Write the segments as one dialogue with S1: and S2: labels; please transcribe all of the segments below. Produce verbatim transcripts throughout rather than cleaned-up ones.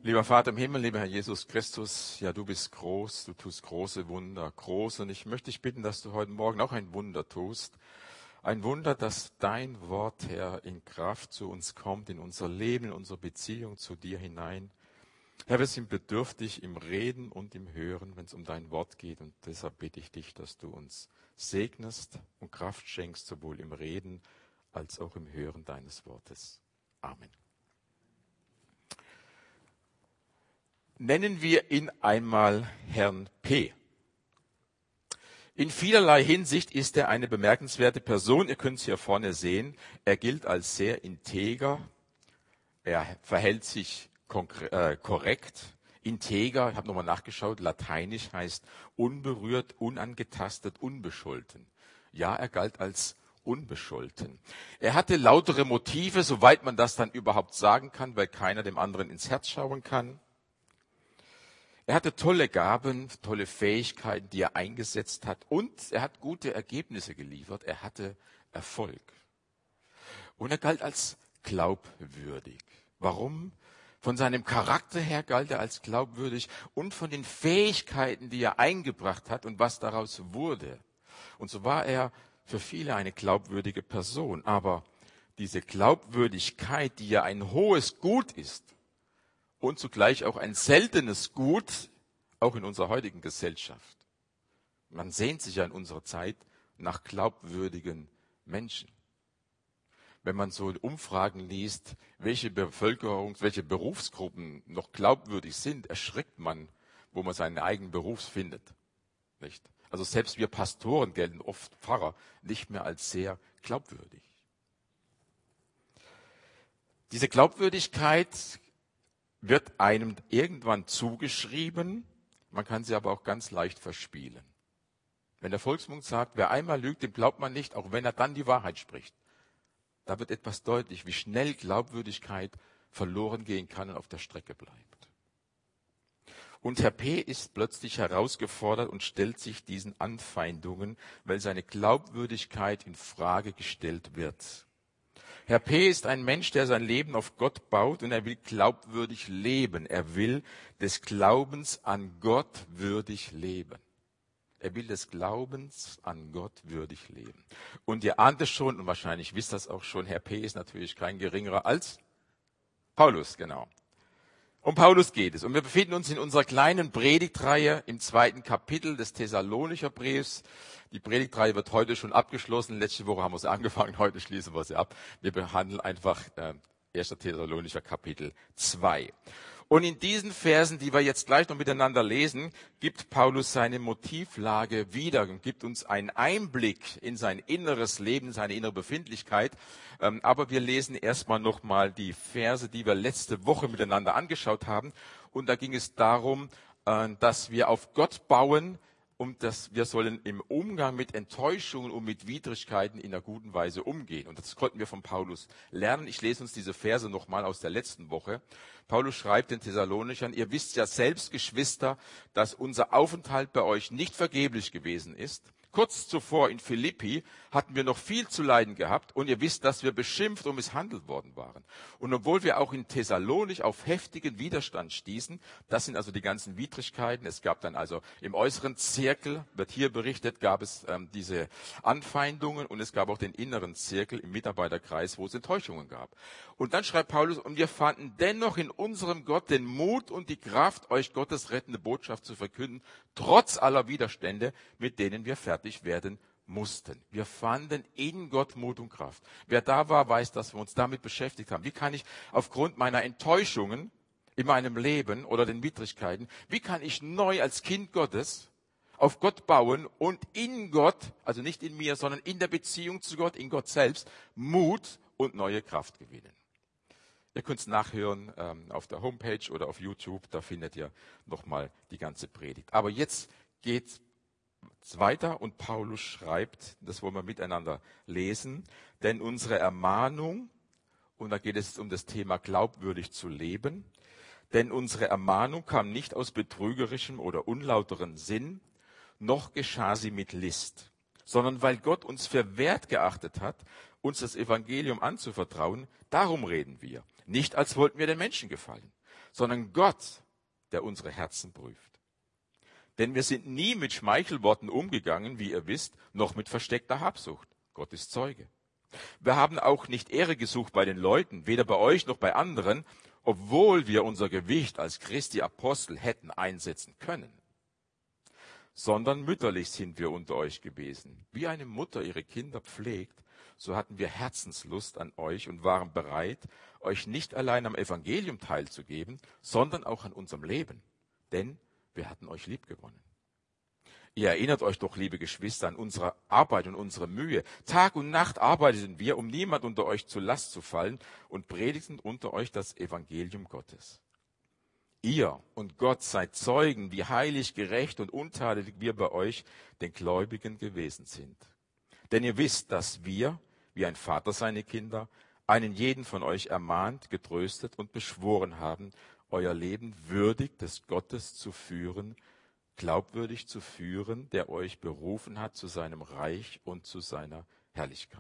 S1: Lieber Vater im Himmel, lieber Herr Jesus Christus, ja, du bist groß, du tust große Wunder, groß. Und ich möchte dich bitten, dass du heute Morgen auch ein Wunder tust. Ein Wunder, dass dein Wort, Herr, in Kraft zu uns kommt, in unser Leben, in unsere Beziehung zu dir hinein. Herr, wir sind bedürftig im Reden und im Hören, wenn es um dein Wort geht. Und deshalb bitte ich dich, dass du uns segnest und Kraft schenkst, sowohl im Reden als auch im Hören deines Wortes. Amen. Nennen wir ihn einmal Herrn P. In vielerlei Hinsicht ist er eine bemerkenswerte Person. Ihr könnt es hier vorne sehen. Er gilt als sehr integer. Er verhält sich äh, korrekt. Integer, ich habe nochmal nachgeschaut, lateinisch heißt unberührt, unangetastet, unbescholten. Ja, er galt als unbescholten. Er hatte lautere Motive, soweit man das dann überhaupt sagen kann, weil keiner dem anderen ins Herz schauen kann. Er hatte tolle Gaben, tolle Fähigkeiten, die er eingesetzt hat, und er hat gute Ergebnisse geliefert. Er hatte Erfolg. Und er galt als glaubwürdig. Warum? Von seinem Charakter her galt er als glaubwürdig und von den Fähigkeiten, die er eingebracht hat und was daraus wurde. Und so war er für viele eine glaubwürdige Person. Aber diese Glaubwürdigkeit, die ja ein hohes Gut ist, und zugleich auch ein seltenes Gut, auch in unserer heutigen Gesellschaft. Man sehnt sich ja in unserer Zeit nach glaubwürdigen Menschen. Wenn man so Umfragen liest, welche Bevölkerungs-, welche Berufsgruppen noch glaubwürdig sind, erschrickt man, wo man seinen eigenen Beruf findet. Nicht? Also selbst wir Pastoren gelten oft, Pfarrer, nicht mehr als sehr glaubwürdig. Diese Glaubwürdigkeit wird einem irgendwann zugeschrieben, man kann sie aber auch ganz leicht verspielen. Wenn der Volksmund sagt, wer einmal lügt, dem glaubt man nicht, auch wenn er dann die Wahrheit spricht. Da wird etwas deutlich, wie schnell Glaubwürdigkeit verloren gehen kann und auf der Strecke bleibt. Und Herr P. ist plötzlich herausgefordert und stellt sich diesen Anfeindungen, weil seine Glaubwürdigkeit in Frage gestellt wird. Herr P. ist ein Mensch, der sein Leben auf Gott baut, und er will glaubwürdig leben. Er will des Glaubens an Gott würdig leben. Er will des Glaubens an Gott würdig leben. Und ihr ahnt es schon, und wahrscheinlich wisst das auch schon, Herr P. ist natürlich kein geringerer als Paulus, genau. Um Paulus geht es. Und wir befinden uns in unserer kleinen Predigtreihe im zweiten Kapitel des Thessalonicher Briefs. Die Predigtreihe wird heute schon abgeschlossen. Letzte Woche haben wir sie angefangen, heute schließen wir sie ab. Wir behandeln einfach äh, erster Thessalonicher Kapitel zwei. Und in diesen Versen, die wir jetzt gleich noch miteinander lesen, gibt Paulus seine Motivlage wieder und gibt uns einen Einblick in sein inneres Leben, seine innere Befindlichkeit. Ähm, aber wir lesen erstmal nochmal die Verse, die wir letzte Woche miteinander angeschaut haben. Und da ging es darum, äh, dass wir auf Gott bauen, und dass wir sollen im Umgang mit Enttäuschungen und mit Widrigkeiten in einer guten Weise umgehen. Und das konnten wir von Paulus lernen. Ich lese uns diese Verse nochmal aus der letzten Woche. Paulus schreibt den Thessalonichern: Ihr wisst ja selbst, Geschwister, dass unser Aufenthalt bei euch nicht vergeblich gewesen ist. Kurz zuvor in Philippi hatten wir noch viel zu leiden gehabt, und ihr wisst, dass wir beschimpft und misshandelt worden waren. Und obwohl wir auch in Thessalonich auf heftigen Widerstand stießen, das sind also die ganzen Widrigkeiten. Es gab dann also im äußeren Zirkel, wird hier berichtet, gab es ähm, diese Anfeindungen, und es gab auch den inneren Zirkel im Mitarbeiterkreis, wo es Enttäuschungen gab. Und dann schreibt Paulus: Und wir fanden dennoch in unserem Gott den Mut und die Kraft, euch Gottes rettende Botschaft zu verkünden, trotz aller Widerstände, mit denen wir fertig werden mussten. Wir fanden in Gott Mut und Kraft. Wer da war, weiß, dass wir uns damit beschäftigt haben. Wie kann ich aufgrund meiner Enttäuschungen in meinem Leben oder den Widrigkeiten, wie kann ich neu als Kind Gottes auf Gott bauen und in Gott, also nicht in mir, sondern in der Beziehung zu Gott, in Gott selbst, Mut und neue Kraft gewinnen? Ihr könnt es nachhören ähm, auf der Homepage oder auf YouTube, da findet ihr nochmal die ganze Predigt. Aber jetzt geht's weiter, und Paulus schreibt, das wollen wir miteinander lesen: Denn unsere Ermahnung, und da geht es um das Thema glaubwürdig zu leben, denn unsere Ermahnung kam nicht aus betrügerischem oder unlauteren Sinn, noch geschah sie mit List, sondern weil Gott uns für wert geachtet hat, uns das Evangelium anzuvertrauen. Darum reden wir, nicht als wollten wir den Menschen gefallen, sondern Gott, der unsere Herzen prüft. Denn wir sind nie mit Schmeichelworten umgegangen, wie ihr wisst, noch mit versteckter Habsucht. Gott ist Zeuge. Wir haben auch nicht Ehre gesucht bei den Leuten, weder bei euch noch bei anderen, obwohl wir unser Gewicht als Christi Apostel hätten einsetzen können. Sondern mütterlich sind wir unter euch gewesen. Wie eine Mutter ihre Kinder pflegt, so hatten wir Herzenslust an euch und waren bereit, euch nicht allein am Evangelium teilzugeben, sondern auch an unserem Leben. Denn wir hatten euch liebgewonnen. Ihr erinnert euch doch, liebe Geschwister, an unsere Arbeit und unsere Mühe. Tag und Nacht arbeiteten wir, um niemand unter euch zur Last zu fallen und predigten unter euch das Evangelium Gottes. Ihr und Gott seid Zeugen, wie heilig, gerecht und untadelig wir bei euch, den Gläubigen, gewesen sind. Denn ihr wisst, dass wir, wie ein Vater seine Kinder, einen jeden von euch ermahnt, getröstet und beschworen haben, euer Leben würdig des Gottes zu führen, glaubwürdig zu führen, der euch berufen hat zu seinem Reich und zu seiner Herrlichkeit.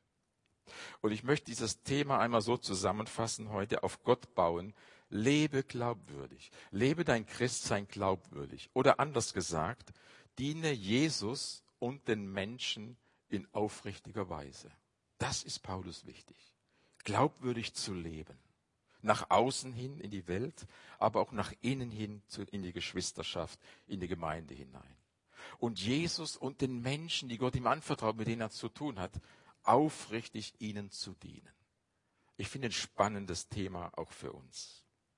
S1: Und ich möchte dieses Thema einmal so zusammenfassen heute: auf Gott bauen. Lebe glaubwürdig. Lebe dein Christsein glaubwürdig. Oder anders gesagt, diene Jesus und den Menschen in aufrichtiger Weise. Das ist Paulus wichtig. Glaubwürdig zu leben. Nach außen hin in die Welt, aber auch nach innen hin in die Geschwisterschaft, in die Gemeinde hinein. Und Jesus und den Menschen, die Gott ihm anvertraut, mit denen er zu tun hat, aufrichtig ihnen zu dienen. Ich finde ein spannendes Thema auch für uns.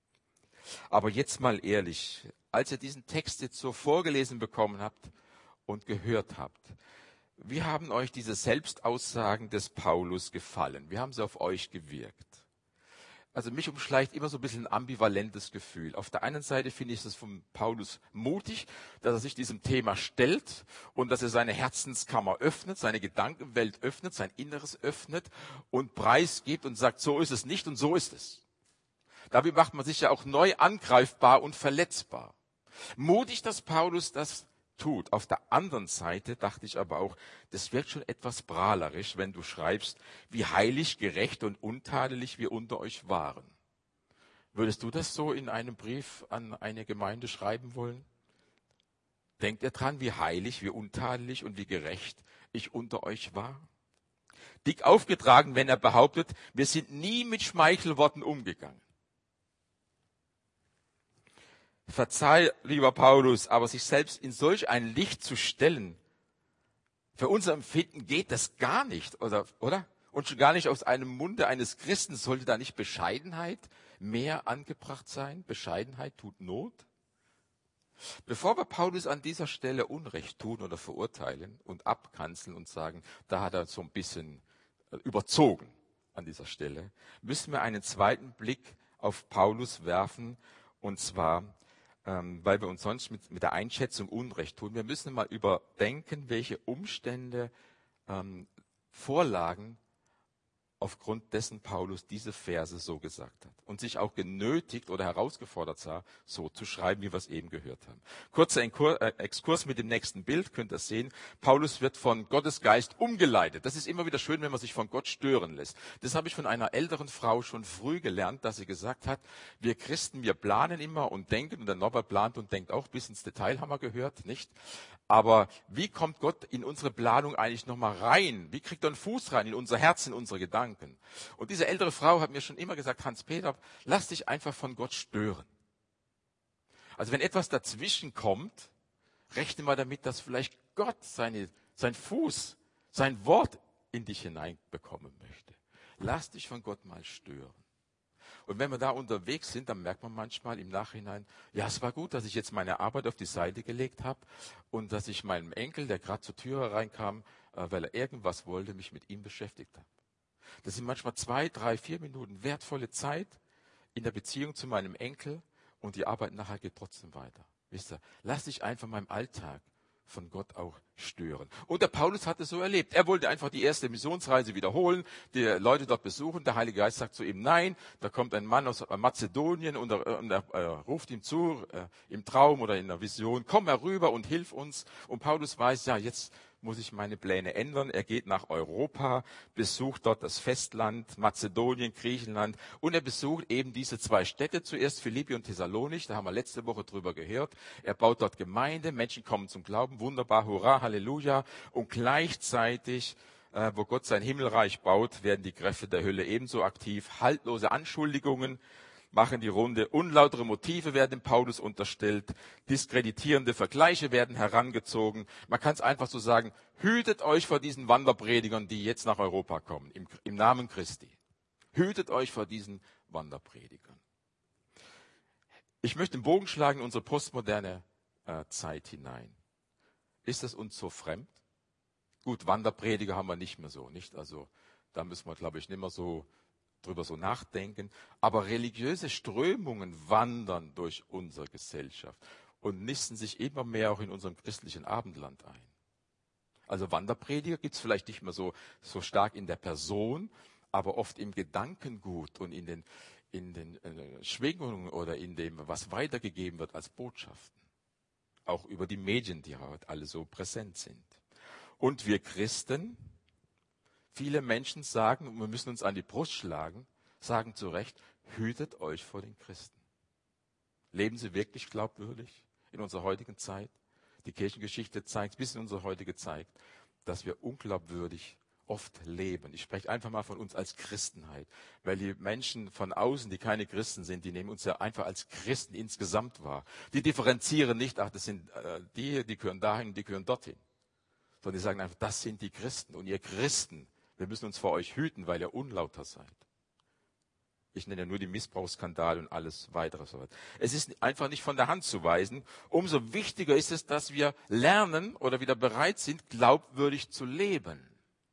S1: Aber jetzt mal ehrlich, als ihr diesen Text jetzt so vorgelesen bekommen habt und gehört habt, wie haben euch diese Selbstaussagen des Paulus gefallen? Wie haben sie auf euch gewirkt? Also mich umschleicht immer so ein bisschen ein ambivalentes Gefühl. Auf der einen Seite finde ich es von Paulus mutig, dass er sich diesem Thema stellt und dass er seine Herzenskammer öffnet, seine Gedankenwelt öffnet, sein Inneres öffnet und preisgibt und sagt, so ist es nicht und so ist es. Damit macht man sich ja auch neu angreifbar und verletzbar. Mutig, dass Paulus das tut. Auf der anderen Seite dachte ich aber auch, das wird schon etwas prahlerisch, wenn du schreibst, wie heilig, gerecht und untadelig wir unter euch waren. Würdest du das so in einem Brief an eine Gemeinde schreiben wollen? Denkt ihr dran, wie heilig, wie untadelig und wie gerecht ich unter euch war? Dick aufgetragen, wenn er behauptet, wir sind nie mit Schmeichelworten umgegangen. Verzeih, lieber Paulus, aber sich selbst in solch ein Licht zu stellen, für unser Empfinden geht das gar nicht, oder? oder? Und schon gar nicht aus einem Munde eines Christen. Sollte da nicht Bescheidenheit mehr angebracht sein? Bescheidenheit tut Not. Bevor wir Paulus an dieser Stelle Unrecht tun oder verurteilen und abkanzeln und sagen, da hat er so ein bisschen überzogen an dieser Stelle, müssen wir einen zweiten Blick auf Paulus werfen, und zwar, ähm, weil wir uns sonst mit, mit der Einschätzung Unrecht tun. Wir müssen mal überdenken, welche Umstände ähm, vorlagen, aufgrund dessen Paulus diese Verse so gesagt hat und sich auch genötigt oder herausgefordert sah, so zu schreiben, wie wir es eben gehört haben. Kurzer Exkurs mit dem nächsten Bild, könnt ihr sehen. Paulus wird von Gottes Geist umgeleitet. Das ist immer wieder schön, wenn man sich von Gott stören lässt. Das habe ich von einer älteren Frau schon früh gelernt, dass sie gesagt hat, wir Christen, wir planen immer und denken, und der Norbert plant und denkt auch, bis ins Detail haben wir gehört, nicht? Aber wie kommt Gott in unsere Planung eigentlich nochmal rein? Wie kriegt er einen Fuß rein in unser Herz, in unsere Gedanken? Und diese ältere Frau hat mir schon immer gesagt, Hans-Peter, lass dich einfach von Gott stören. Also wenn etwas dazwischen kommt, rechne mal damit, dass vielleicht Gott seine, sein Fuß, sein Wort in dich hineinbekommen möchte. Lass dich von Gott mal stören. Und wenn wir da unterwegs sind, dann merkt man manchmal im Nachhinein, ja, es war gut, dass ich jetzt meine Arbeit auf die Seite gelegt habe und dass ich meinem Enkel, der gerade zur Tür hereinkam, äh, weil er irgendwas wollte, mich mit ihm beschäftigt habe. Das sind manchmal zwei, drei, vier Minuten wertvolle Zeit in der Beziehung zu meinem Enkel, und die Arbeit nachher geht trotzdem weiter. Wisst ihr, lass dich einfach meinem Alltag von Gott auch stören. Und der Paulus hat es so erlebt. Er wollte einfach die erste Missionsreise wiederholen, die Leute dort besuchen. Der Heilige Geist sagt zu ihm, nein, da kommt ein Mann aus Mazedonien und er, und er äh, ruft ihm zu, äh, im Traum oder in der Vision, komm herüber und hilf uns. Und Paulus weiß, ja, jetzt muss ich meine Pläne ändern. Er geht nach Europa, besucht dort das Festland, Mazedonien, Griechenland und er besucht eben diese zwei Städte, zuerst Philippi und Thessalonich, da haben wir letzte Woche drüber gehört. Er baut dort Gemeinde, Menschen kommen zum Glauben, wunderbar, hurra, Halleluja. Und gleichzeitig, äh, wo Gott sein Himmelreich baut, werden die Kräfte der Hölle ebenso aktiv. Haltlose Anschuldigungen machen die Runde, unlautere Motive werden dem Paulus unterstellt, diskreditierende Vergleiche werden herangezogen. Man kann es einfach so sagen, hütet euch vor diesen Wanderpredigern, die jetzt nach Europa kommen, im, im Namen Christi. Hütet euch vor diesen Wanderpredigern. Ich möchte den Bogen schlagen in unsere postmoderne äh, Zeit hinein. Ist es uns so fremd? Gut, Wanderprediger haben wir nicht mehr so, nicht? Also da müssen wir, glaube ich, nicht mehr so drüber so nachdenken. Aber religiöse Strömungen wandern durch unsere Gesellschaft und nisten sich immer mehr auch in unserem christlichen Abendland ein. Also Wanderprediger gibt es vielleicht nicht mehr so, so stark in der Person, aber oft im Gedankengut und in den, in den äh, Schwingungen oder in dem, was weitergegeben wird als Botschaften. Auch über die Medien, die heute alle so präsent sind. Und wir Christen, viele Menschen sagen, und wir müssen uns an die Brust schlagen, sagen zu Recht, hütet euch vor den Christen. Leben sie wirklich glaubwürdig in unserer heutigen Zeit? Die Kirchengeschichte zeigt, bis in unsere heutige Zeit, dass wir unglaubwürdig oft leben. Ich spreche einfach mal von uns als Christenheit, weil die Menschen von außen, die keine Christen sind, die nehmen uns ja einfach als Christen insgesamt wahr. Die differenzieren nicht, ach, das sind äh, die, die gehören dahin, die gehören dorthin. Sondern die sagen einfach, das sind die Christen. Und ihr Christen, wir müssen uns vor euch hüten, weil ihr unlauter seid. Ich nenne ja nur die Missbrauchsskandale und alles weitere. Es ist einfach nicht von der Hand zu weisen. Umso wichtiger ist es, dass wir lernen oder wieder bereit sind, glaubwürdig zu leben.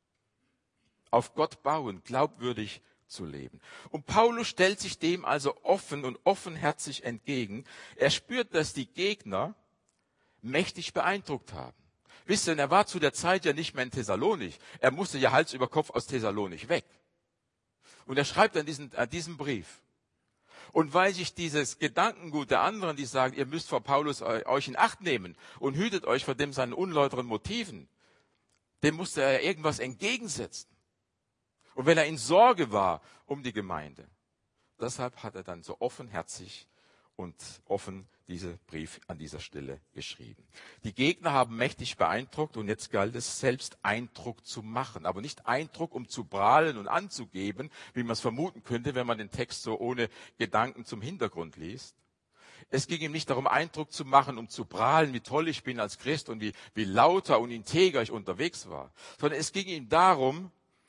S1: Auf Gott bauen, glaubwürdig zu leben. Und Paulus stellt sich dem also offen und offenherzig entgegen. Er spürt, dass die Gegner mächtig beeindruckt haben. Wisst ihr, er war zu der Zeit ja nicht mehr in Thessalonich. Er musste ja Hals über Kopf aus Thessalonich weg. Und er schreibt an diesen, an diesen Brief. Und weil sich dieses Gedankengut der anderen, die sagen, ihr müsst vor Paulus euch in Acht nehmen und hütet euch vor dem seinen unlauteren Motiven, dem musste er irgendwas entgegensetzen. Und wenn er in Sorge war um die Gemeinde, deshalb hat er dann so offenherzig und offen diesen Brief an dieser Stelle geschrieben. Die Gegner haben mächtig beeindruckt und jetzt galt es, selbst Eindruck zu machen. Aber nicht Eindruck, um zu prahlen und anzugeben, wie man es vermuten könnte, wenn man den Text so ohne Gedanken zum Hintergrund liest. Es ging ihm nicht darum, Eindruck zu machen, um zu prahlen, wie toll ich bin als Christ und wie, wie lauter und integer ich unterwegs war. Sondern es ging ihm darum,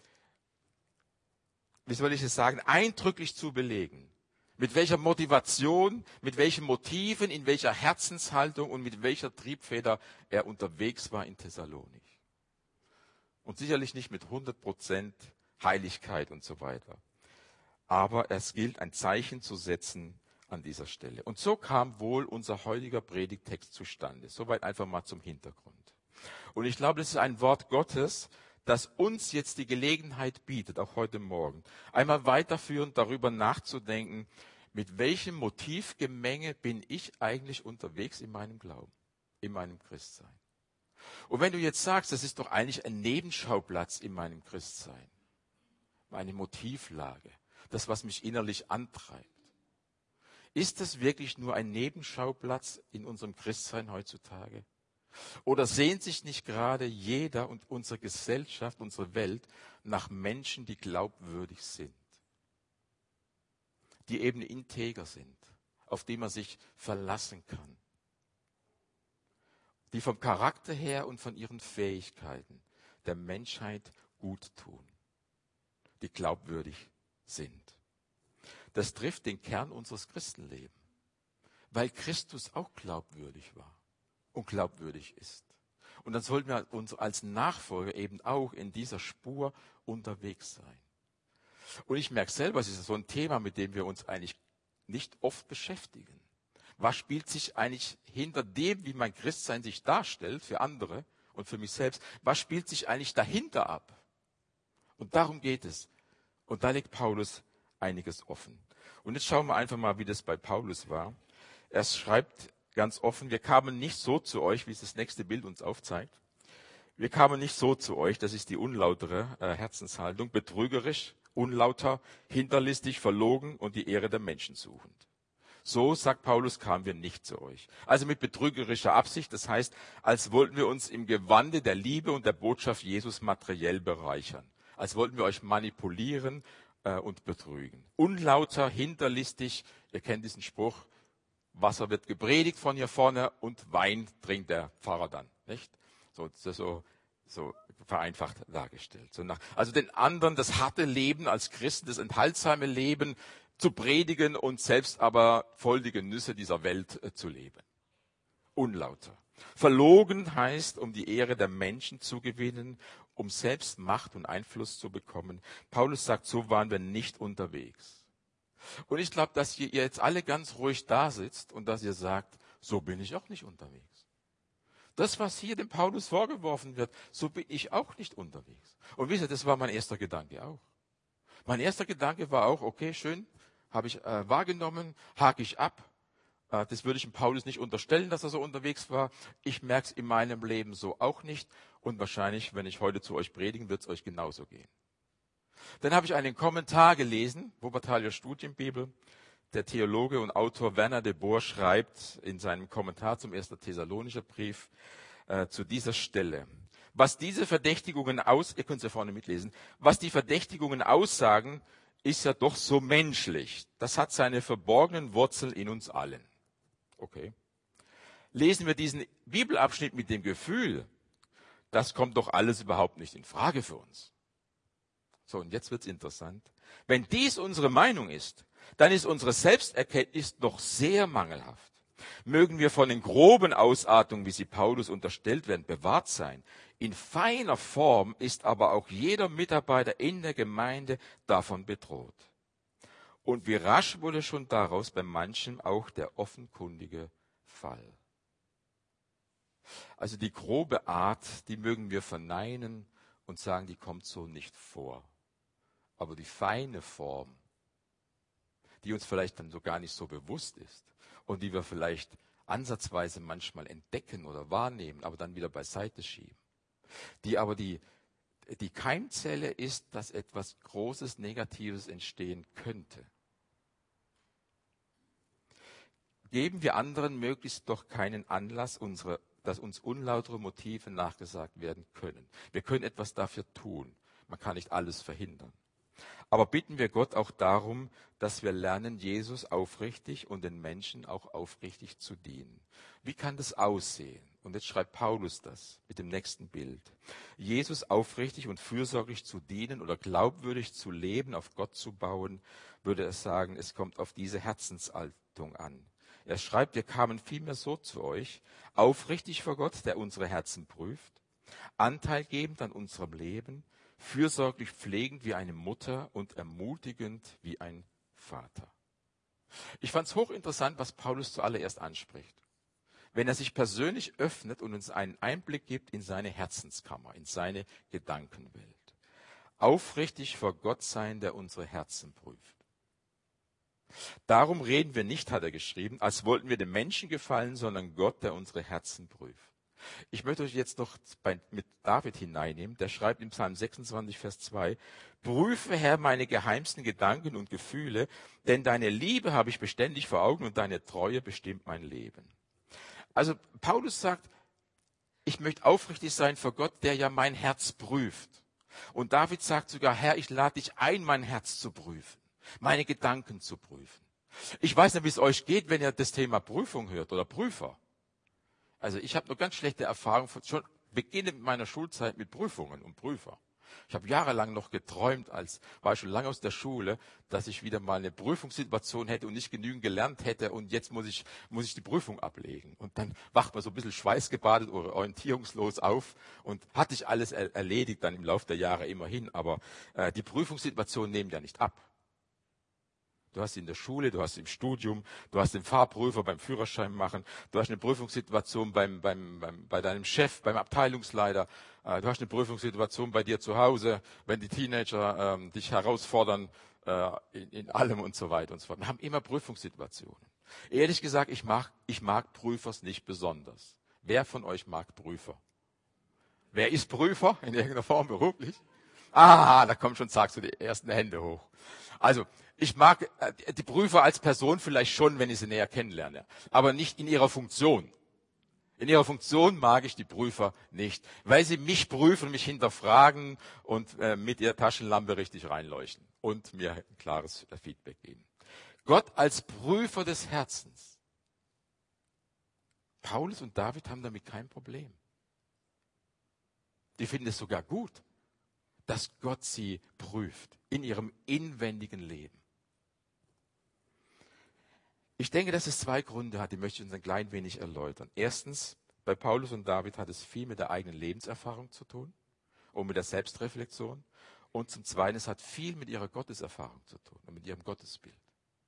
S1: wie soll ich es sagen, eindrücklich zu belegen, mit welcher Motivation, mit welchen Motiven, in welcher Herzenshaltung und mit welcher Triebfeder er unterwegs war in Thessalonich. Und sicherlich nicht mit hundert Prozent Heiligkeit und so weiter. Aber es gilt, ein Zeichen zu setzen an dieser Stelle. Und so kam wohl unser heutiger Predigttext zustande. Soweit einfach mal zum Hintergrund. Und ich glaube, das ist ein Wort Gottes, das uns jetzt die Gelegenheit bietet, auch heute Morgen, einmal weiterführend darüber nachzudenken, mit welchem Motivgemenge bin ich eigentlich unterwegs in meinem Glauben, in meinem Christsein. Und wenn du jetzt sagst, das ist doch eigentlich ein Nebenschauplatz in meinem Christsein, meine Motivlage, das, was mich innerlich antreibt, ist das wirklich nur ein Nebenschauplatz in unserem Christsein heutzutage? Oder sehnt sich nicht gerade jeder und unsere Gesellschaft, unsere Welt nach Menschen, die glaubwürdig sind? Die eben integer sind, auf die man sich verlassen kann? Die vom Charakter her und von ihren Fähigkeiten der Menschheit gut tun, die glaubwürdig sind. Das trifft den Kern unseres Christenlebens, weil Christus auch glaubwürdig war und glaubwürdig ist. Und dann sollten wir uns als Nachfolger eben auch in dieser Spur unterwegs sein. Und ich merke selber, es ist so ein Thema, mit dem wir uns eigentlich nicht oft beschäftigen. Was spielt sich eigentlich hinter dem, wie mein Christsein sich darstellt für andere und für mich selbst, was spielt sich eigentlich dahinter ab? Und darum geht es. Und da legt Paulus einiges offen. Und jetzt schauen wir einfach mal, wie das bei Paulus war. Er schreibt ganz offen, wir kamen nicht so zu euch, wie es das nächste Bild uns aufzeigt, Wir kamen nicht so zu euch, das ist die unlautere äh, Herzenshaltung, betrügerisch, unlauter, hinterlistig, verlogen und die Ehre der Menschen suchend. So, sagt Paulus, kamen wir nicht zu euch. Also mit betrügerischer Absicht, das heißt, als wollten wir uns im Gewande der Liebe und der Botschaft Jesus materiell bereichern. Als wollten wir euch manipulieren äh, und betrügen. Unlauter, hinterlistig, ihr kennt diesen Spruch, Wasser wird gepredigt von hier vorne und Wein trinkt der Pfarrer dann, nicht? So, so, so vereinfacht dargestellt. So nach, also den anderen das harte Leben als Christen, das enthaltsame Leben zu predigen und selbst aber voll die Genüsse dieser Welt äh, zu leben. Unlauter. Verlogen heißt, um die Ehre der Menschen zu gewinnen, um selbst Macht und Einfluss zu bekommen. Paulus sagt, so waren wir nicht unterwegs. Und ich glaube, dass ihr jetzt alle ganz ruhig da sitzt und dass ihr sagt, so bin ich auch nicht unterwegs. Das, was hier dem Paulus vorgeworfen wird, so bin ich auch nicht unterwegs. Und wisst ihr, das war mein erster Gedanke auch. Mein erster Gedanke war auch, okay, schön, habe ich äh, wahrgenommen, hake ich ab. Äh, das würde ich dem Paulus nicht unterstellen, dass er so unterwegs war. Ich merke es in meinem Leben so auch nicht. Und wahrscheinlich, wenn ich heute zu euch predigen, wird es euch genauso gehen. Dann habe ich einen Kommentar gelesen, Wuppertaler Studienbibel. Der Theologe und Autor Werner de Boer schreibt in seinem Kommentar zum ersten Thessalonischer Brief äh, zu dieser Stelle. Was diese Verdächtigungen aus, ihr könnt es ja vorne mitlesen, was die Verdächtigungen aussagen, ist ja doch so menschlich. Das hat seine verborgenen Wurzeln in uns allen. Okay. Lesen wir diesen Bibelabschnitt mit dem Gefühl, das kommt doch alles überhaupt nicht in Frage für uns. So, und jetzt wird's interessant. Wenn dies unsere Meinung ist, dann ist unsere Selbsterkenntnis doch sehr mangelhaft. Mögen wir von den groben Ausartungen, wie sie Paulus unterstellt werden, bewahrt sein. In feiner Form ist aber auch jeder Mitarbeiter in der Gemeinde davon bedroht. Und wie rasch wurde schon daraus bei manchem auch der offenkundige Fall. Also die grobe Art, die mögen wir verneinen und sagen, die kommt so nicht vor. Aber die feine Form, die uns vielleicht dann so gar nicht so bewusst ist und die wir vielleicht ansatzweise manchmal entdecken oder wahrnehmen, aber dann wieder beiseite schieben, die aber die, die Keimzelle ist, dass etwas Großes, Negatives entstehen könnte. Geben wir anderen möglichst doch keinen Anlass, unsere, dass uns unlautere Motive nachgesagt werden können. Wir können etwas dafür tun. Man kann nicht alles verhindern. Aber bitten wir Gott auch darum, dass wir lernen, Jesus aufrichtig und den Menschen auch aufrichtig zu dienen. Wie kann das aussehen? Und jetzt schreibt Paulus das mit dem nächsten Bild. Jesus aufrichtig und fürsorglich zu dienen oder glaubwürdig zu leben, auf Gott zu bauen, würde er sagen, es kommt auf diese Herzenshaltung an. Er schreibt, wir kamen vielmehr so zu euch, aufrichtig vor Gott, der unsere Herzen prüft, anteilgebend an unserem Leben, fürsorglich pflegend wie eine Mutter und ermutigend wie ein Vater. Ich fand es hochinteressant, was Paulus zuallererst anspricht. Wenn er sich persönlich öffnet und uns einen Einblick gibt in seine Herzenskammer, in seine Gedankenwelt. Aufrichtig vor Gott sein, der unsere Herzen prüft. Darum reden wir nicht, hat er geschrieben, als wollten wir dem Menschen gefallen, sondern Gott, der unsere Herzen prüft. Ich möchte euch jetzt noch bei, mit David hineinnehmen, der schreibt im Psalm sechsundzwanzig, Vers zwei, Prüfe, Herr, meine geheimsten Gedanken und Gefühle, denn deine Liebe habe ich beständig vor Augen und deine Treue bestimmt mein Leben. Also Paulus sagt, ich möchte aufrichtig sein vor Gott, der ja mein Herz prüft. Und David sagt sogar, Herr, ich lade dich ein, mein Herz zu prüfen, meine Gedanken zu prüfen. Ich weiß nicht, wie es euch geht, wenn ihr das Thema Prüfung hört oder Prüfer. Also ich habe nur ganz schlechte Erfahrungen, von, schon beginnend mit meiner Schulzeit mit Prüfungen und Prüfer. Ich habe jahrelang noch geträumt, als war ich schon lange aus der Schule, dass ich wieder mal eine Prüfungssituation hätte und nicht genügend gelernt hätte und jetzt muss ich, muss ich die Prüfung ablegen. Und dann wacht man so ein bisschen schweißgebadet oder orientierungslos auf und hatte ich alles er- erledigt dann im Laufe der Jahre immerhin. Aber äh, die Prüfungssituationen nehmen ja nicht ab. Du hast in der Schule, du hast im Studium, du hast den Fahrprüfer beim Führerschein machen, du hast eine Prüfungssituation beim, beim, beim, bei deinem Chef, beim Abteilungsleiter, äh, du hast eine Prüfungssituation bei dir zu Hause, wenn die Teenager ähm, dich herausfordern äh, in, in allem und so weiter und so fort. Wir haben immer Prüfungssituationen. Ehrlich gesagt, ich mag, ich mag Prüfers nicht besonders. Wer von euch mag Prüfer? Wer ist Prüfer in irgendeiner Form beruflich? Ah, da kommen schon, sagst du, die ersten Hände hoch. Also, ich mag äh, die Prüfer als Person vielleicht schon, wenn ich sie näher kennenlerne, aber nicht in ihrer Funktion. In ihrer Funktion mag ich die Prüfer nicht, weil sie mich prüfen, mich hinterfragen und äh, mit ihrer Taschenlampe richtig reinleuchten und mir ein klares Feedback geben. Gott als Prüfer des Herzens. Paulus und David haben damit kein Problem. Die finden es sogar gut, dass Gott sie prüft in ihrem inwendigen Leben. Ich denke, dass es zwei Gründe hat, die möchte ich uns ein klein wenig erläutern. Erstens, bei Paulus und David hat es viel mit der eigenen Lebenserfahrung zu tun und mit der Selbstreflexion. Und zum Zweiten, es hat viel mit ihrer Gotteserfahrung zu tun und mit ihrem Gottesbild.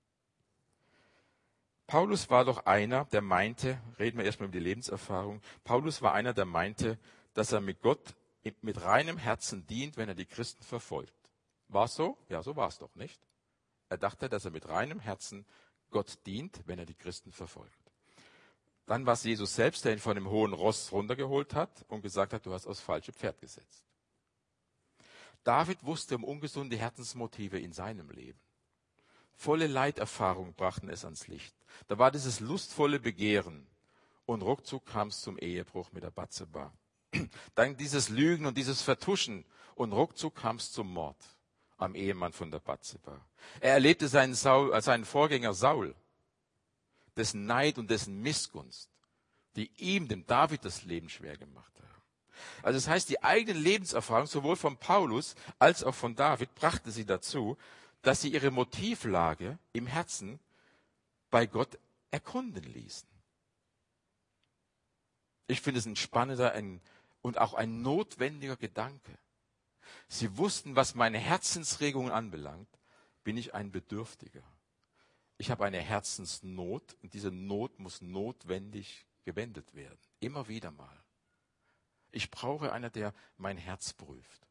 S1: Paulus war doch einer, der meinte, reden wir erstmal über die Lebenserfahrung, Paulus war einer, der meinte, dass er mit Gott mit reinem Herzen dient, wenn er die Christen verfolgt. War es so? Ja, so war es doch, nicht? Er dachte, dass er mit reinem Herzen Gott dient, wenn er die Christen verfolgt. Dann war es Jesus selbst, der ihn von dem hohen Ross runtergeholt hat und gesagt hat, du hast aufs falsche Pferd gesetzt. David wusste um ungesunde Herzensmotive in seinem Leben. Volle Leiterfahrung brachten es ans Licht. Da war dieses lustvolle Begehren und ruckzuck kam es zum Ehebruch mit der Batseba. Dann dieses Lügen und dieses Vertuschen und ruckzuck kam es zum Mord am Ehemann von der Batseba. Er erlebte seinen, Saul, seinen Vorgänger Saul, dessen Neid und dessen Missgunst, die ihm, dem David, das Leben schwer gemacht haben. Also das heißt, die eigene Lebenserfahrung, sowohl von Paulus als auch von David, brachte sie dazu, dass sie ihre Motivlage im Herzen bei Gott erkunden ließen. Ich finde es ein spannender ein, und auch ein notwendiger Gedanke. Sie wussten, was meine Herzensregungen anbelangt, bin ich ein Bedürftiger. Ich habe eine Herzensnot und diese Not muss notwendig gewendet werden. Immer wieder mal. Ich brauche einer, der mein Herz prüft,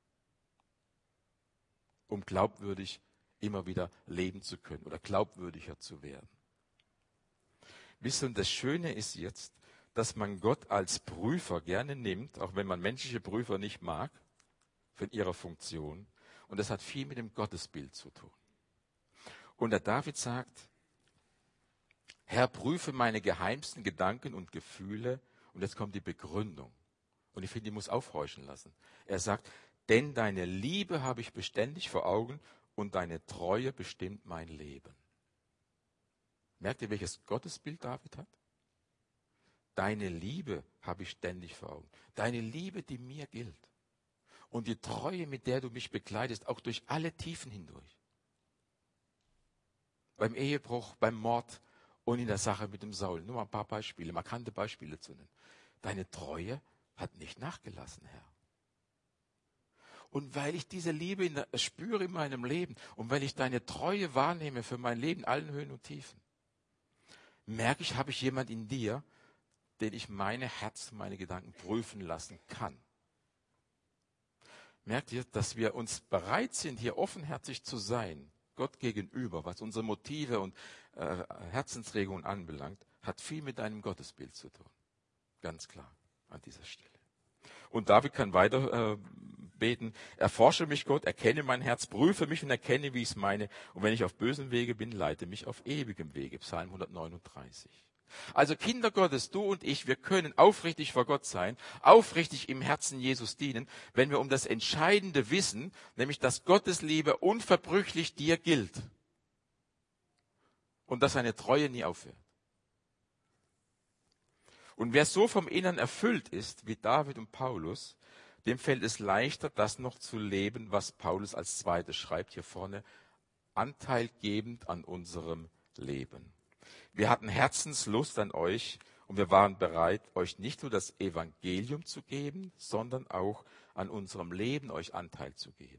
S1: um glaubwürdig immer wieder leben zu können oder glaubwürdiger zu werden. Wisst ihr, und das Schöne ist jetzt, dass man Gott als Prüfer gerne nimmt, auch wenn man menschliche Prüfer nicht mag, von ihrer Funktion. Und das hat viel mit dem Gottesbild zu tun. Und der David sagt, Herr, prüfe meine geheimsten Gedanken und Gefühle. Und jetzt kommt die Begründung. Und ich finde, die muss aufhorchen lassen. Er sagt, denn deine Liebe habe ich beständig vor Augen und deine Treue bestimmt mein Leben. Merkt ihr, welches Gottesbild David hat? Deine Liebe habe ich ständig vor Augen. Deine Liebe, die mir gilt. Und die Treue, mit der du mich begleitest, auch durch alle Tiefen hindurch. Beim Ehebruch, beim Mord und in der Sache mit dem Saul. Nur mal ein paar Beispiele, markante Beispiele zu nennen. Deine Treue hat nicht nachgelassen, Herr. Und weil ich diese Liebe in der, spüre in meinem Leben und weil ich deine Treue wahrnehme für mein Leben, allen Höhen und Tiefen, merke ich, habe ich jemand in dir, den ich meine Herz, meine Gedanken prüfen lassen kann. Merkt ihr, dass wir uns bereit sind, hier offenherzig zu sein, Gott gegenüber, was unsere Motive und äh, Herzensregungen anbelangt, hat viel mit deinem Gottesbild zu tun. Ganz klar an dieser Stelle. Und David kann weiter äh, beten, erforsche mich Gott, erkenne mein Herz, prüfe mich und erkenne, wie ich es meine. Und wenn ich auf bösem Wege bin, leite mich auf ewigem Wege. Psalm hundertneununddreißig. Also Kinder Gottes, du und ich, wir können aufrichtig vor Gott sein, aufrichtig im Herzen Jesus dienen, wenn wir um das Entscheidende wissen, nämlich dass Gottes Liebe unverbrüchlich dir gilt und dass seine Treue nie aufhört. Und wer so vom Innern erfüllt ist, wie David und Paulus, dem fällt es leichter, das noch zu leben, was Paulus als zweites schreibt hier vorne, anteilgebend an unserem Leben. Wir hatten Herzenslust an euch und wir waren bereit, euch nicht nur das Evangelium zu geben, sondern auch an unserem Leben euch Anteil zu geben.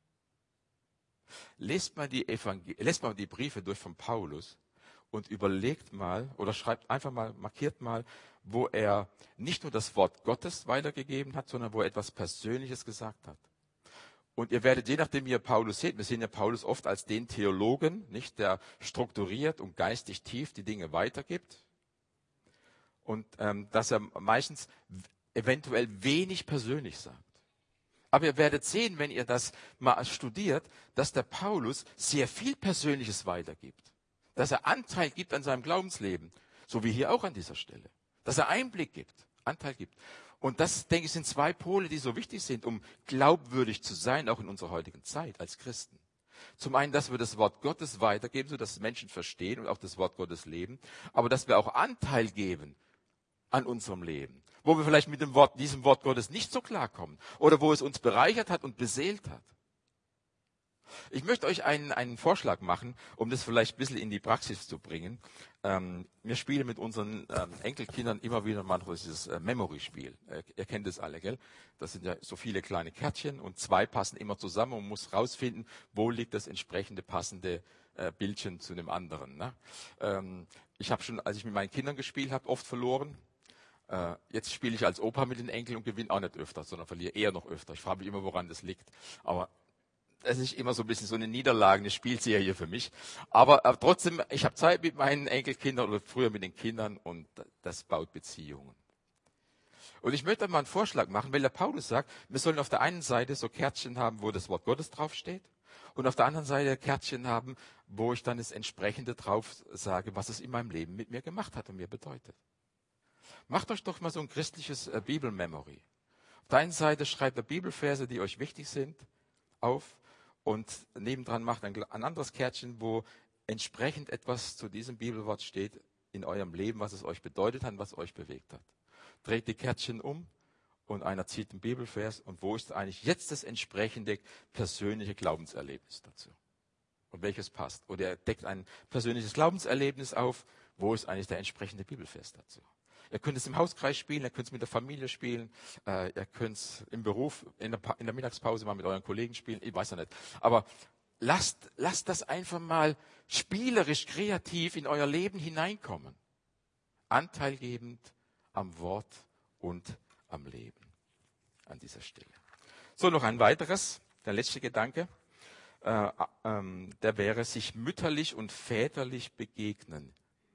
S1: Lest mal die, Evangel- lest mal die Briefe durch von Paulus und überlegt mal oder schreibt einfach mal, markiert mal, wo er nicht nur das Wort Gottes weitergegeben hat, sondern wo er etwas Persönliches gesagt hat. Und ihr werdet, je nachdem, wie ihr Paulus seht, wir sehen ja Paulus oft als den Theologen, nicht, der strukturiert und geistig tief die Dinge weitergibt. Und ähm, dass er meistens eventuell wenig persönlich sagt. Aber ihr werdet sehen, wenn ihr das mal studiert, dass der Paulus sehr viel Persönliches weitergibt. Dass er Anteil gibt an seinem Glaubensleben. So wie hier auch an dieser Stelle. Dass er Einblick gibt, Anteil gibt. Und das, denke ich, sind zwei Pole, die so wichtig sind, um glaubwürdig zu sein, auch in unserer heutigen Zeit als Christen. Zum einen, dass wir das Wort Gottes weitergeben, sodass Menschen verstehen und auch das Wort Gottes leben. Aber dass wir auch Anteil geben an unserem Leben. Wo wir vielleicht mit dem Wort, diesem Wort Gottes nicht so klarkommen. Oder wo es uns bereichert hat und beseelt hat. Ich möchte euch einen, einen Vorschlag machen, um das vielleicht ein bisschen in die Praxis zu bringen. Ähm, wir spielen mit unseren ähm, Enkelkindern immer wieder mal dieses äh, Memory-Spiel. Äh, ihr kennt es alle, gell? Das sind ja so viele kleine Kärtchen und zwei passen immer zusammen und man muss rausfinden, wo liegt das entsprechende passende äh, Bildchen zu dem anderen. Ne? Ähm, ich habe schon, als ich mit meinen Kindern gespielt habe, oft verloren. Äh, jetzt spiele ich als Opa mit den Enkeln und gewinne auch nicht öfter, sondern verliere eher noch öfter. Ich frage mich immer, woran das liegt. Aber es ist immer so ein bisschen so eine Niederlage, eine Spielserie für mich. Aber, aber trotzdem, ich habe Zeit mit meinen Enkelkindern oder früher mit den Kindern und das baut Beziehungen. Und ich möchte mal einen Vorschlag machen, weil der Paulus sagt, wir sollen auf der einen Seite so Kärtchen haben, wo das Wort Gottes draufsteht und auf der anderen Seite Kärtchen haben, wo ich dann das Entsprechende drauf sage, was es in meinem Leben mit mir gemacht hat und mir bedeutet. Macht euch doch mal so ein christliches äh, Bibelmemory. Auf der einen Seite schreibt ihr Bibelverse, die euch wichtig sind, auf. Und nebendran macht ein, ein anderes Kärtchen, wo entsprechend etwas zu diesem Bibelwort steht in eurem Leben, was es euch bedeutet hat, was euch bewegt hat. Dreht die Kärtchen um und einer zieht den Bibelvers und wo ist eigentlich jetzt das entsprechende persönliche Glaubenserlebnis dazu? Und welches passt? Oder er deckt ein persönliches Glaubenserlebnis auf, wo ist eigentlich der entsprechende Bibelvers dazu? Ihr könnt es im Hauskreis spielen, ihr könnt es mit der Familie spielen, äh, ihr könnt es im Beruf, in der, in der Mittagspause mal mit euren Kollegen spielen, ich weiß ja nicht. Aber lasst, lasst das einfach mal spielerisch, kreativ in euer Leben hineinkommen. Anteilgebend am Wort und am Leben an dieser Stelle. So, noch ein weiteres, der letzte Gedanke, äh, ähm, der wäre, sich mütterlich und väterlich begegnen.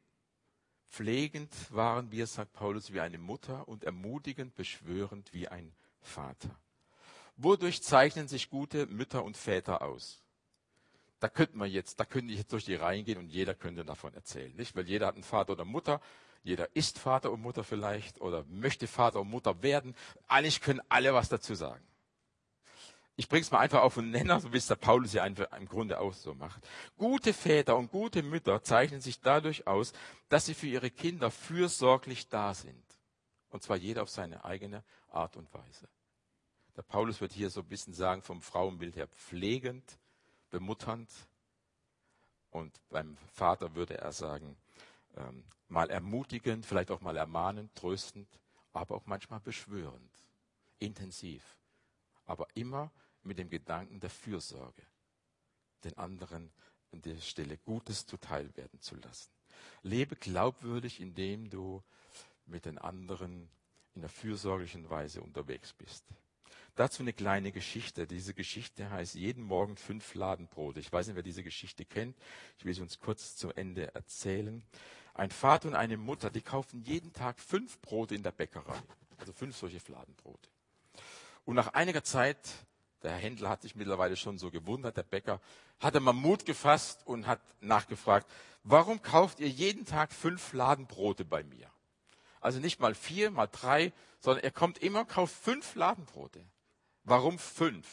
S1: Pflegend waren wir, sagt Paulus, wie eine Mutter und ermutigend, beschwörend wie ein Vater. Wodurch zeichnen sich gute Mütter und Väter aus? Da könnte man jetzt, da könnte ich jetzt durch die Reihen gehen und jeder könnte davon erzählen, nicht? Weil jeder hat einen Vater oder Mutter, jeder ist Vater und Mutter vielleicht oder möchte Vater und Mutter werden. Eigentlich können alle was dazu sagen. Ich bringe es mal einfach auf den Nenner, so wie es der Paulus ja im Grunde auch so macht. Gute Väter und gute Mütter zeichnen sich dadurch aus, dass sie für ihre Kinder fürsorglich da sind. Und zwar jeder auf seine eigene Art und Weise. Der Paulus wird hier so ein bisschen sagen, vom Frauenbild her pflegend, bemutternd. Und beim Vater würde er sagen, ähm, mal ermutigend, vielleicht auch mal ermahnend, tröstend, aber auch manchmal beschwörend, intensiv. Aber immer mit dem Gedanken der Fürsorge, den anderen an der Stelle Gutes zuteil werden zu lassen. Lebe glaubwürdig, indem du mit den anderen in einer fürsorglichen Weise unterwegs bist. Dazu eine kleine Geschichte. Diese Geschichte heißt jeden Morgen fünf Fladenbrote. Ich weiß nicht, wer diese Geschichte kennt. Ich will sie uns kurz zu Ende erzählen. Ein Vater und eine Mutter, die kaufen jeden Tag fünf Brote in der Bäckerei. Also fünf solche Fladenbrote. Und nach einiger Zeit, der Händler hat sich mittlerweile schon so gewundert, der Bäcker, hat er mal Mut gefasst und hat nachgefragt, warum kauft ihr jeden Tag fünf Fladenbrote bei mir? Also nicht mal vier, mal drei, sondern er kommt immer und kauft fünf Fladenbrote. Warum fünf?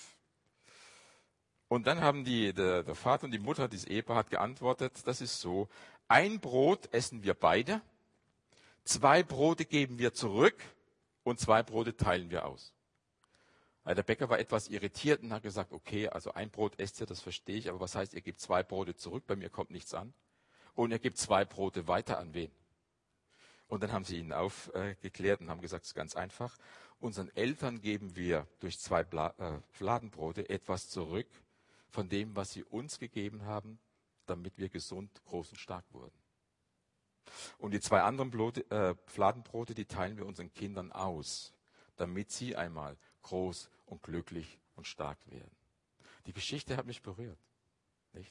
S1: Und dann haben die, der, der Vater und die Mutter, dieses Ehepaar hat geantwortet, das ist so, ein Brot essen wir beide, zwei Brote geben wir zurück und zwei Brote teilen wir aus. Der Bäcker war etwas irritiert und hat gesagt, okay, also ein Brot esst ihr, das verstehe ich, aber was heißt, ihr gebt zwei Brote zurück, bei mir kommt nichts an. Und ihr gebt zwei Brote weiter an wen? Und dann haben sie ihn aufgeklärt und haben gesagt, es ist ganz einfach. Unseren Eltern geben wir durch zwei Bla- äh, Fladenbrote etwas zurück von dem, was sie uns gegeben haben, damit wir gesund, groß und stark wurden. Und die zwei anderen Brote, äh, Fladenbrote, die teilen wir unseren Kindern aus, damit sie einmal groß und glücklich und stark werden. Die Geschichte hat mich berührt. Nicht?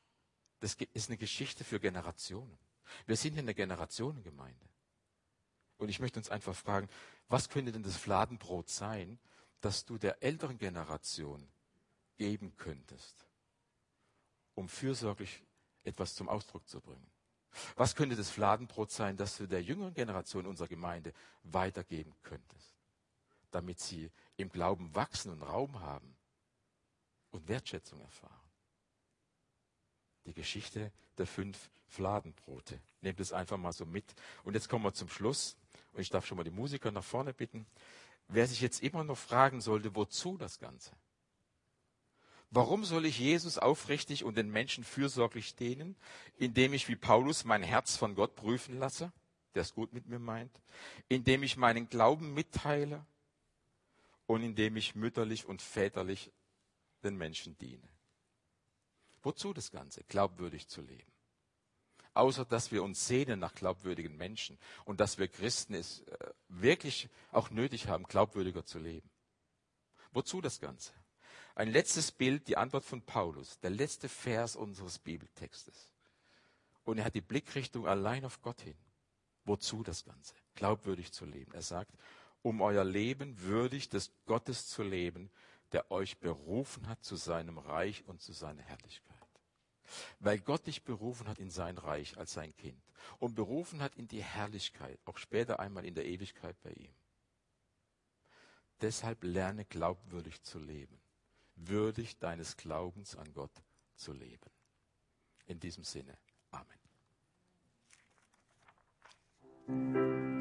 S1: Das ist eine Geschichte für Generationen. Wir sind hier eine Generationengemeinde. Und ich möchte uns einfach fragen, was könnte denn das Fladenbrot sein, das du der älteren Generation geben könntest, um fürsorglich etwas zum Ausdruck zu bringen? Was könnte das Fladenbrot sein, das du der jüngeren Generation unserer Gemeinde weitergeben könntest, damit sie im Glauben wachsen und Raum haben und Wertschätzung erfahren? Die Geschichte der fünf Fladenbrote. Nehmt es einfach mal so mit. Und jetzt kommen wir zum Schluss. Und ich darf schon mal die Musiker nach vorne bitten. Wer sich jetzt immer noch fragen sollte, wozu das Ganze? Warum soll ich Jesus aufrichtig und den Menschen fürsorglich dienen, indem ich wie Paulus mein Herz von Gott prüfen lasse, der es gut mit mir meint, indem ich meinen Glauben mitteile und indem ich mütterlich und väterlich den Menschen diene? Wozu das Ganze? Glaubwürdig zu leben. Außer, dass wir uns sehnen nach glaubwürdigen Menschen und dass wir Christen es äh, wirklich auch nötig haben, glaubwürdiger zu leben. Wozu das Ganze? Ein letztes Bild, die Antwort von Paulus, der letzte Vers unseres Bibeltextes. Und er hat die Blickrichtung allein auf Gott hin. Wozu das Ganze? Glaubwürdig zu leben. Er sagt, um euer Leben würdig des Gottes zu leben, der euch berufen hat zu seinem Reich und zu seiner Herrlichkeit. Weil Gott dich berufen hat in sein Reich als sein Kind und berufen hat in die Herrlichkeit, auch später einmal in der Ewigkeit bei ihm. Deshalb lerne glaubwürdig zu leben, würdig deines Glaubens an Gott zu leben. In diesem Sinne, Amen.